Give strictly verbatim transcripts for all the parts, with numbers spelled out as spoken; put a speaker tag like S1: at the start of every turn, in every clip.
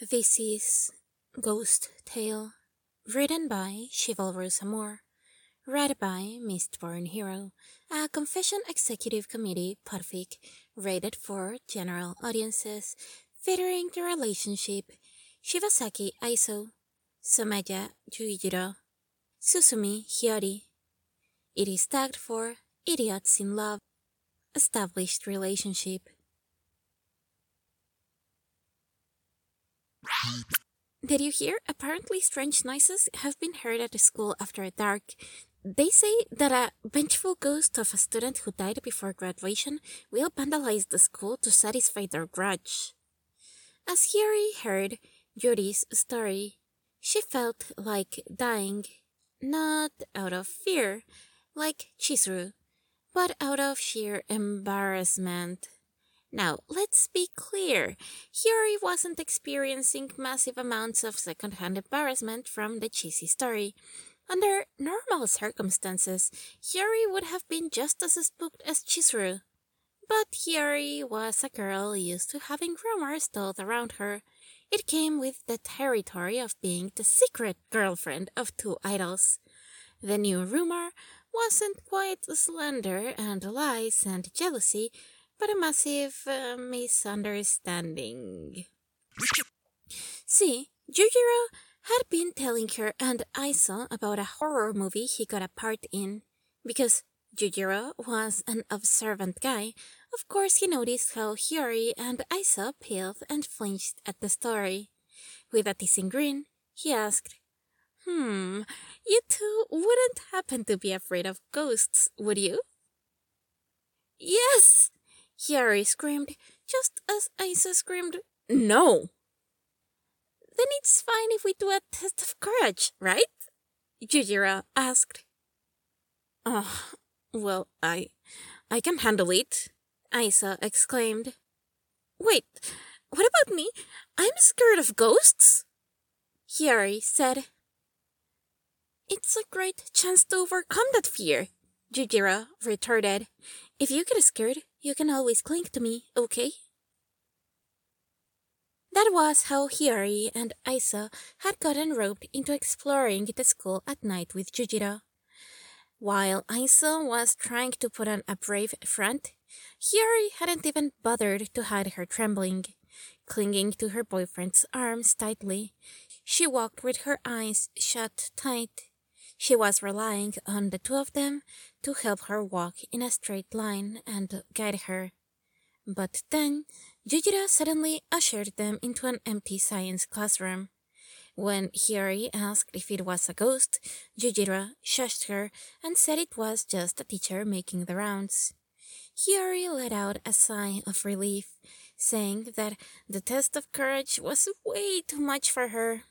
S1: This is Ghost Tale, written by Chivalrous Amour, read by Mistborn Hero, a Confession Executive Committee podfic rated for general audiences, featuring the relationship Shibasaki Aiso, Someya Yuijiro, Susumi Hiyori. It is tagged for Idiots in Love, Established Relationship. Did you hear? Apparently strange noises have been heard at the school after dark. They say that a vengeful ghost of a student who died before graduation will vandalize the school to satisfy their grudge. As Hiyori heard Yuri's story, she felt like dying, not out of fear, like Chizuru, but out of sheer embarrassment. Now, let's be clear. Hiyori wasn't experiencing massive amounts of second-hand embarrassment from the cheesy story. Under normal circumstances, Hiyori would have been just as spooked as Chizuru. But Hiyori was a girl used to having rumors told around her. It came with the territory of being the secret girlfriend of two idols. The new rumor wasn't quite slander and lies and jealousy, but a massive uh, misunderstanding. See, Yujiro had been telling her and Aiso about a horror movie he got a part in. Because Yujiro was an observant guy, of course he noticed how Hiyori and Aiso paled and flinched at the story. With a teasing grin, he asked, Hmm, you two wouldn't happen to be afraid of ghosts, would you? Yes! Hiyori screamed, just as Aiso screamed, No! Then it's fine if we do a test of courage, right? Yujiro asked. Oh, well, I... I can handle it, Aiso exclaimed. Wait, what about me? I'm scared of ghosts? Hiyori said. It's a great chance to overcome that fear, Yujiro retorted. If you get scared, you can always cling to me, okay? That was how Hiyori and Aiso had gotten roped into exploring the school at night with Yujiro. While Aiso was trying to put on a brave front, Hiyori hadn't even bothered to hide her trembling. Clinging to her boyfriend's arms tightly, she walked with her eyes shut tight. She was relying on the two of them to help her walk in a straight line and guide her. But then, Yujiro suddenly ushered them into an empty science classroom. When Hiyori asked if it was a ghost, Yujiro shushed her and said it was just a teacher making the rounds. Hiyori let out a sigh of relief, saying that the test of courage was way too much for her.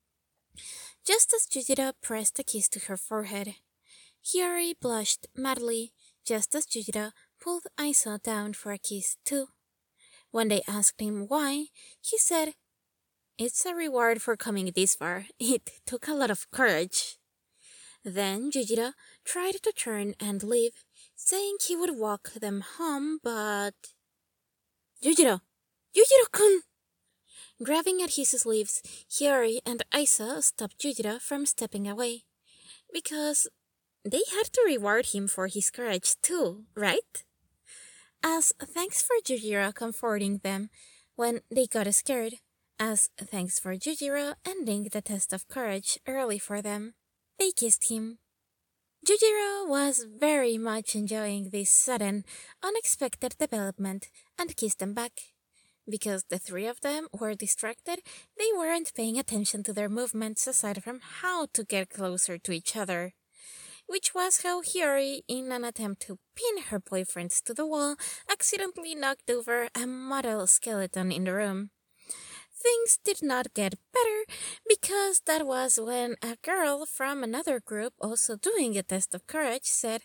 S1: Just as Yujiro pressed a kiss to her forehead, Hiyori blushed madly, just as Yujiro pulled Aiso down for a kiss too. When they asked him why, he said, It's a reward for coming this far. It took a lot of courage. Then Yujiro tried to turn and leave, saying he would walk them home, but... Yujiro! Yujiro-kun! Grabbing at his sleeves, Hiyori and Aiso stopped Yujiro from stepping away. Because they had to reward him for his courage too, right? As thanks for Yujiro comforting them when they got scared, as thanks for Yujiro ending the test of courage early for them, they kissed him. Yujiro was very much enjoying this sudden, unexpected development and kissed them back. Because the three of them were distracted, they weren't paying attention to their movements aside from how to get closer to each other. Which was how Hiyori, in an attempt to pin her boyfriends to the wall, accidentally knocked over a model skeleton in the room. Things did not get better, because that was when a girl from another group also doing a test of courage said,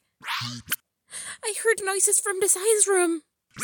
S1: I heard noises from the science room.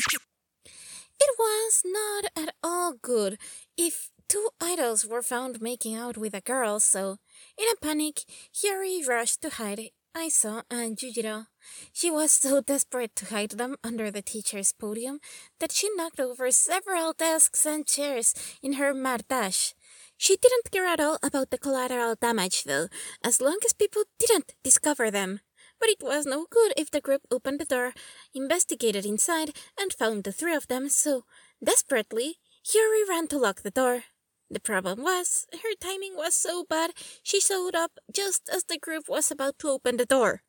S1: It was not at all good if two idols were found making out with a girl, so, in a panic, Hiyori rushed to hide Aiso and Jujiro. She was so desperate to hide them under the teacher's podium that she knocked over several desks and chairs in her mad dash. She didn't care at all about the collateral damage, though, as long as people didn't discover them. But it was no good if the group opened the door, investigated inside, and found the three of them, so, desperately, Hiyori ran to lock the door. The problem was, her timing was so bad, she showed up just as the group was about to open the door.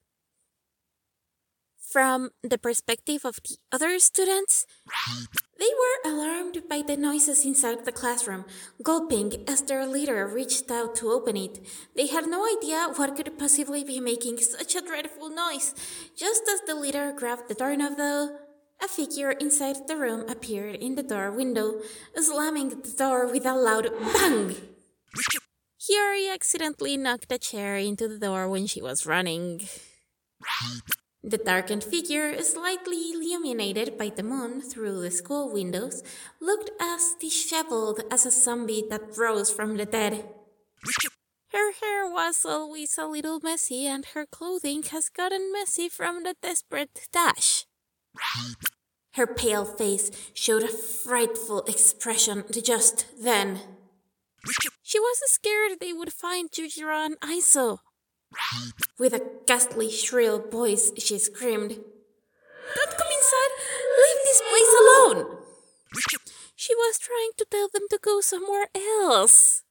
S1: From the perspective of the other students, they were alarmed by the noises inside the classroom, gulping as their leader reached out to open it. They had no idea what could possibly be making such a dreadful noise. Just as the leader grabbed the doorknob, though, a figure inside the room appeared in the door window, slamming the door with a loud bang. Hiyori accidentally knocked a chair into the door when she was running. The darkened figure, slightly illuminated by the moon through the school windows, looked as disheveled as a zombie that rose from the dead. Her hair was always a little messy, and her clothing has gotten messy from the desperate dash. Her pale face showed a frightful expression just then. She was scared they would find Jujiro and Aiso. With a ghastly, shrill voice, she screamed, "Don't come inside! Leave this place alone!" She was trying to tell them to go somewhere else.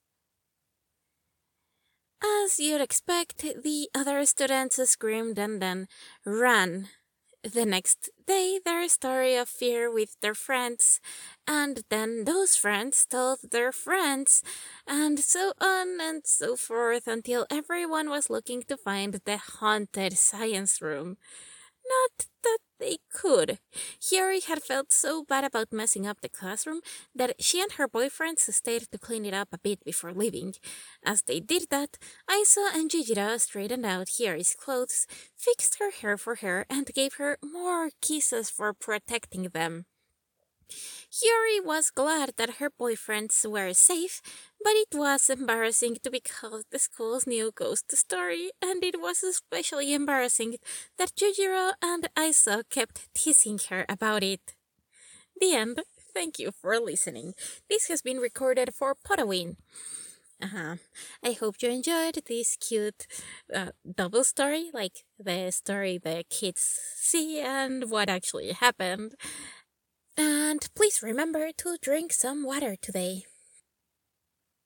S1: As you'd expect, the other students screamed and then ran. The next day, their story of fear with their friends, and then those friends told their friends, and so on and so forth until everyone was looking to find the haunted science room. Not that they could. Hiyori had felt so bad about messing up the classroom that she and her boyfriends stayed to clean it up a bit before leaving. As they did that, Aiso and Jujiro straightened out Hiyori's clothes, fixed her hair for her, and gave her more kisses for protecting them. Hiyori was glad that her boyfriends were safe, but it was embarrassing to be called the school's new ghost story, and it was especially embarrassing that Jujiro and Aiso kept teasing her about it. The end. Thank you for listening. This has been recorded for Potawin. Uh-huh. I hope you enjoyed this cute uh, double story, like the story the kids see and what actually happened. And please remember to drink some water today.